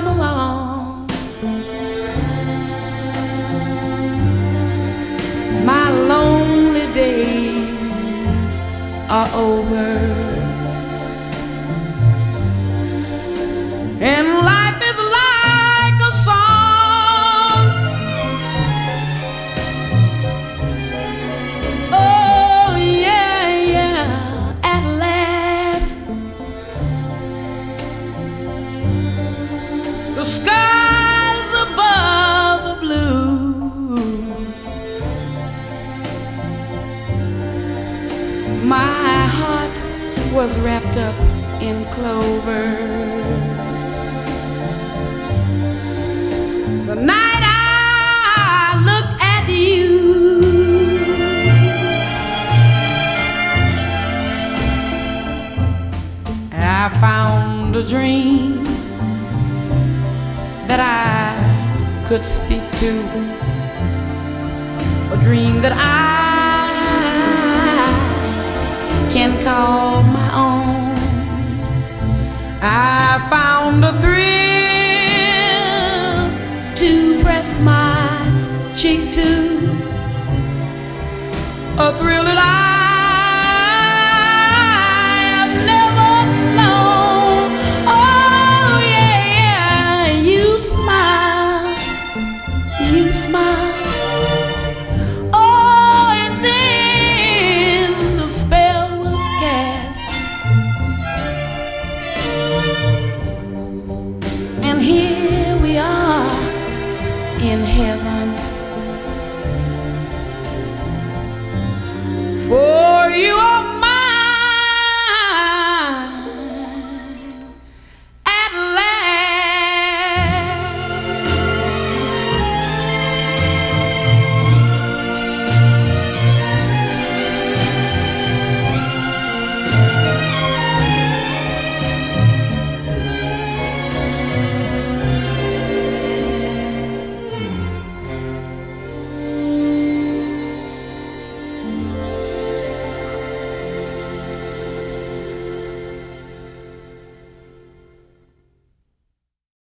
along. My lonely days are over, and life is like a song. Oh yeah, yeah, at last the skies above are blue. My heart was wrapped up in clover the night I looked at you. I found a dream that I could speak to, a dream that I can call my own. I found a thrill to press my cheek to, a thrill that I have never known. Oh yeah, yeah, you smile, you smile. Oh, and then the spell was cast, and here we are in heaven.